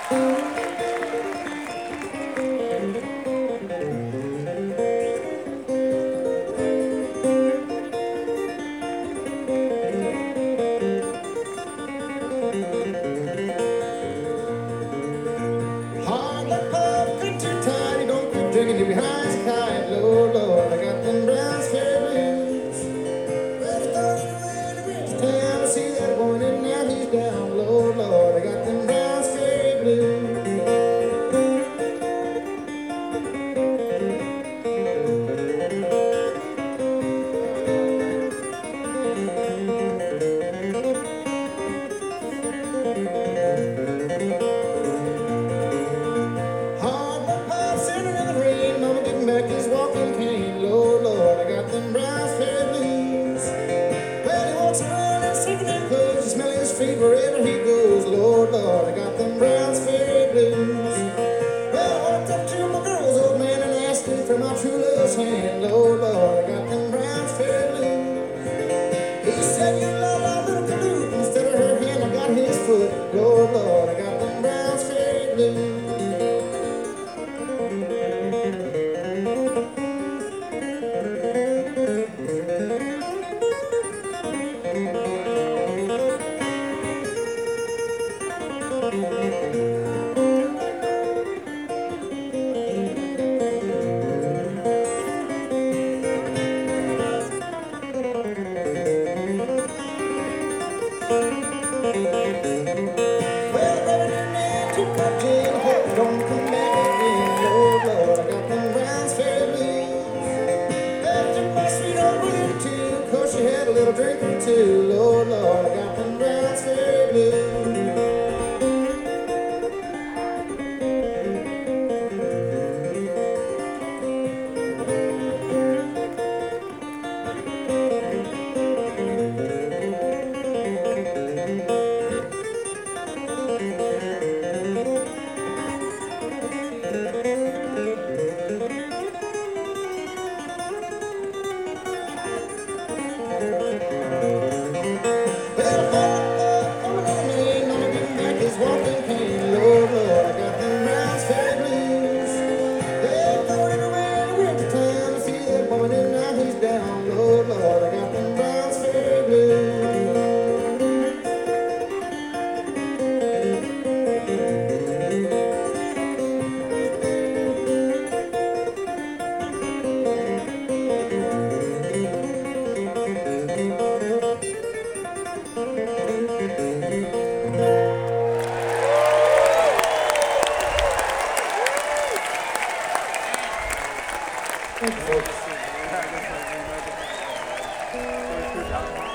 Hard like pop, drink too tight, don't quit drinking till behind the kite. Lord, Lord, I got them Browns Ferry blues. Well, he started around the rich town to see that woman, and now he's down. Lord, Lord, I got them Browns Ferry blues. Hard like pop, sitting in the rain, mama getting back his walking cane. Lord, Lord, I got them Browns Ferry blues. Well, he walks around in second-hand clothes, you smell his feet wherever he goes. Lord, Lord, I got them Browns Ferry blues. Well, I walked up to my girl's old man and asked her for my true love's hand. Lord, Lord, I got them Browns Ferry blues. He said, you love our little canoe. Instead of her hand, I got his foot. Lord, Lord, I got them Browns Ferry blues. Well, every man took my gin, hope don't come back again. Lord, Lord, I got them Browns Ferry blues. Well, took my sweet old William too, 'cause she had a little drink or two. Lord, Lord, I got them Browns Ferry blues. Lord, Lord, I got them Browns Ferry blues. Thank you, folks.